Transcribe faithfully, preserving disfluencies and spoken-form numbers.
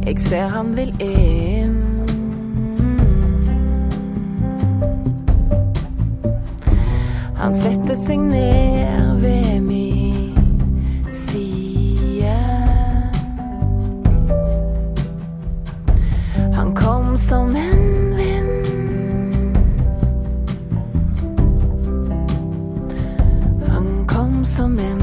Jeg ser han vil inn. Han setter seg ned ved min side. Han kom som en vind. Han kom som en